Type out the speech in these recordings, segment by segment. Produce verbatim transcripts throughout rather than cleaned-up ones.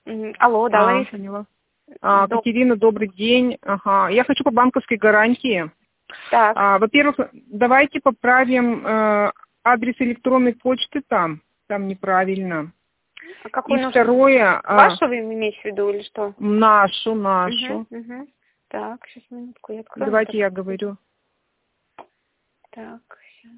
М, Алло, да, А, Лариса. поняла. А, Доб- Катерина, добрый день. Ага. Я хочу по банковской гарантии. Так, А, во-первых, давайте поправим э, адрес электронной почты там. Там неправильно. а И какой нужен? второе, а, Вашу вы имеете в виду или что? нашу, Угу, нашу. угу. Так, сейчас минутку, я открою. Давайте Так, я говорю. так, щас.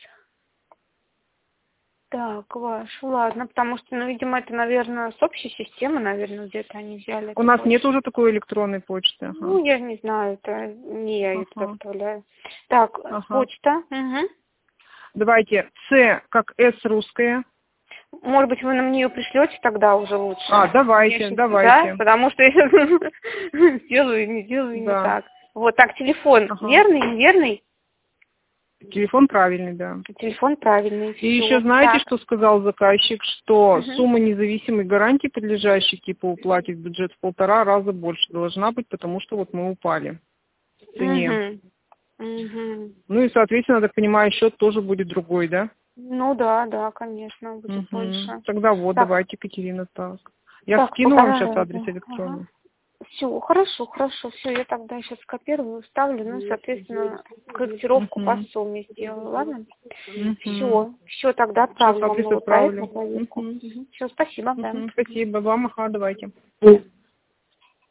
Так, ваш, ладно, потому что, ну, видимо, это, наверное, с общей системы, наверное, где-то они взяли У эту нас нет почту. уже такой электронной почты. Ага. Ну, я не знаю, это не я ее туда Ага. вставляю. Так, Ага. почта. Угу. Давайте С как С русская. Может быть, вы нам нее пришлете тогда уже лучше? А, давайте, Я щас- Да, давайте. потому что я сделаю, не делаю, не Да. так. Вот, так, телефон Ага. верный, неверный? Телефон правильный, да. Телефон правильный, И все. еще знаете, Так. что сказал заказчик, что Мгм. сумма независимой гарантии, подлежащей типа уплате в бюджет в полтора раза больше должна быть, потому что вот мы упали в цене. Мгм. Мгм. Ну и, соответственно, я так понимаю, счет тоже будет другой, да? Ну да, да, конечно, будет Угу. больше. Тогда вот, Так, давайте, Екатерина, так. Я так, скину вам полтора сейчас раза. адрес Ага. электронный. Все, хорошо, хорошо, все, я тогда сейчас скопирую, вставлю, ну, и, соответственно, корректировку по Угу. сумме сделаю, ладно? Угу. Все, все, тогда Сейчас отправлю вам адрес новый проект на отправлю. проверку. Угу. Все, спасибо, да. Угу. Спасибо вам, ага, давайте.